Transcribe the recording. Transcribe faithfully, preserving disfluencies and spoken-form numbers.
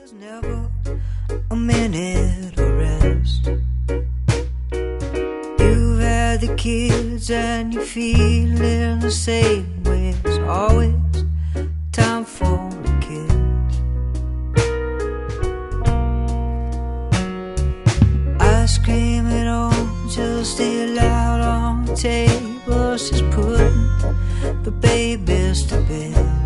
There's never a minute of rest. You've had the kids and you feel in the same way. It's always time for a kiss. Ice cream at home, just still out on the table. She's putting the babies to bed.